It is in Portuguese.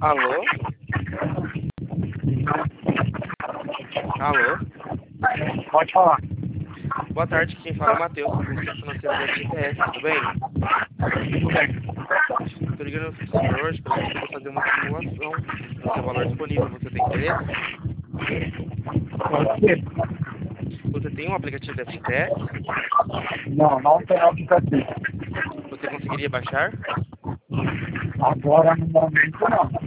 Alô? Alô? Pode falar. Boa tarde, quem fala é o Matheus, consultor financeiro da FGTS, tudo bem? Estou ligando no senhor hoje para poder fazer uma simulação do seu valor disponível. Você tem interesse? Pode ser. Você tem um aplicativo da FGTS? Não tem aplicativo. Você conseguiria baixar? Agora, no momento, não.